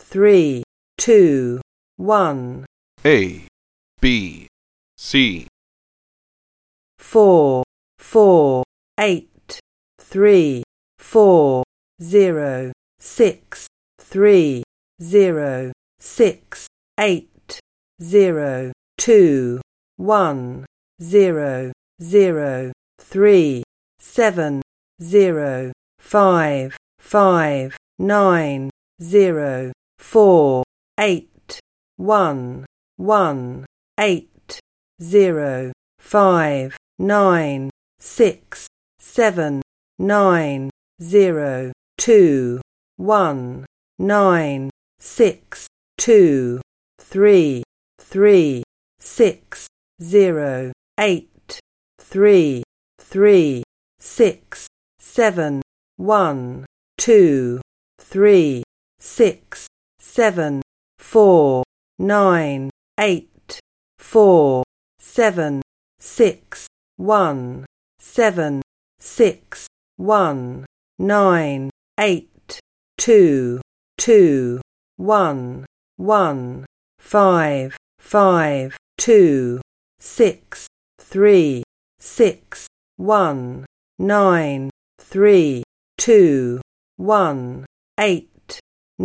3, 2, 1. A, B, C. 4, 4, 8, 3, 4, 0, 6, 3, 0, 6, 8, 0, 2, 1, 0, 0, 3, 7, 0, 5, 5, 9, 0, 4, 8, 1, 1, 8, 0, 5, 9, 6, 7, 9, 0, 2, 1, 9, 6, 2, 3, 3, 6, 0, 8, 3, 3, 6, 7, 1, 2, 3, 6, 7, 4, 9, 8, 4, 7, 6, 1, 7, 6, 1, 9, 8, 2, 2, 1, 1, 5, 5, 2, 6, 3, 6, 1, 9, 3, 2, 1, 8,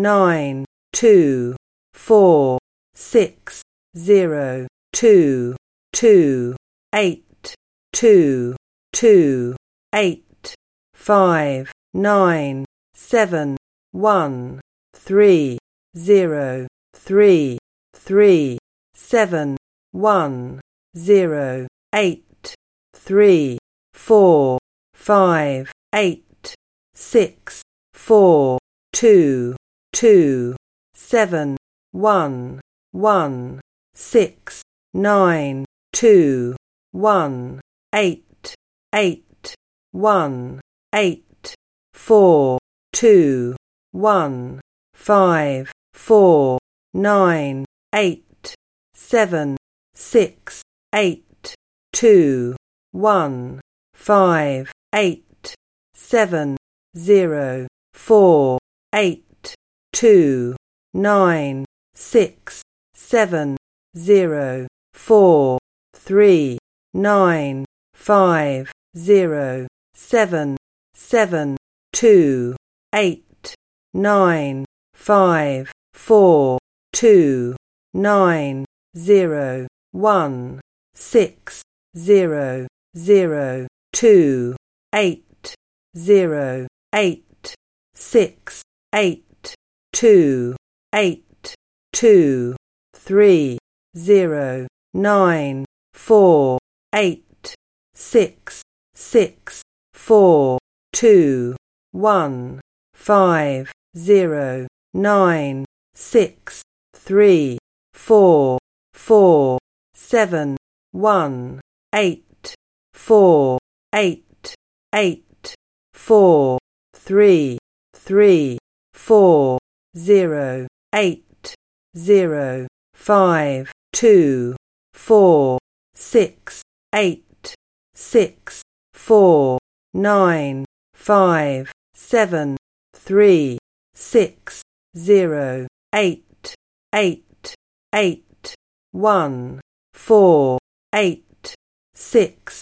9, 2, 4, 6, 0, 2, 2, 8, 2, 2, 8, 5, 9, 7, 1, 3, 0, 3, 3, 7, 1, 0, 8, 3, 4, 5, 8, 6, 4, 2, 2, 7, 1, 1, 6, 9, 2, 1, 8, 8, 1, 8, 4, 2, 1, 5, 4, 9, 8, 7, 6, 8, 2, 1, 5, 8, 7, 0, 4, 8, 2, 9, 6, 7, 0, 4, 3, 9, 5, 0, 7, 7, 2, 8, 9, 5, 4, 2, 9, 0, 1, 6, 0, 0, 2, 8, 0, 8, 6, 8, 2, 8, 2, 3, 0, 9, 4, 8, 6, 6, 4, 2, 1, 5, 0, 9, 6, 3, 4, 4, 7, 1, 8, 4, 8, 8, 4, 3, 3, 4, 0, 8, 0, 5, 2, 4, 6, 8, 6, 4, 9, 5, 7, 3, 6, 0, 8, 8, 8, 1, 4, 8, 6,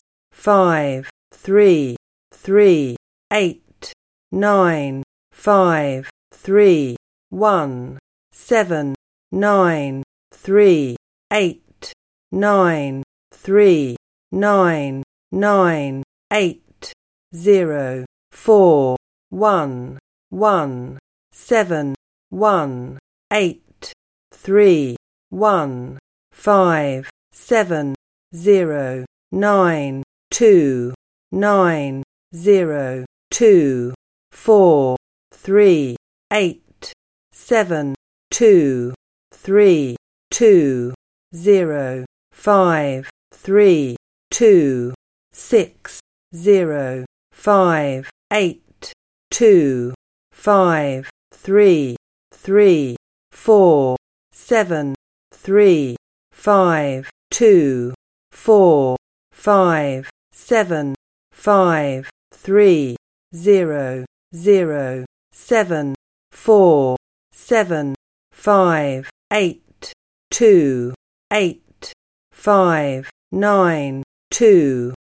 5, 3, 3, 8, 9, 5, 3, 1, 7, 9, 3, 8, 9, 3, 9, 9, 8, 0, 4, 1, 1, 7, 1, 8, 3, 1, 5, 7, 0, 9, 2, 9, 0, 2, 4, 3, 8, 7, 2, 3, 2, 0, 5, 3, 2, 6, 0, 5, 8, 2, 5, 3, 3, 4, 7, 3, 5, 2, 4, 5, 7, 5, 3, 0, 0, 7, 4, 7, 5, 8, 2, 8, 5, 9, 2.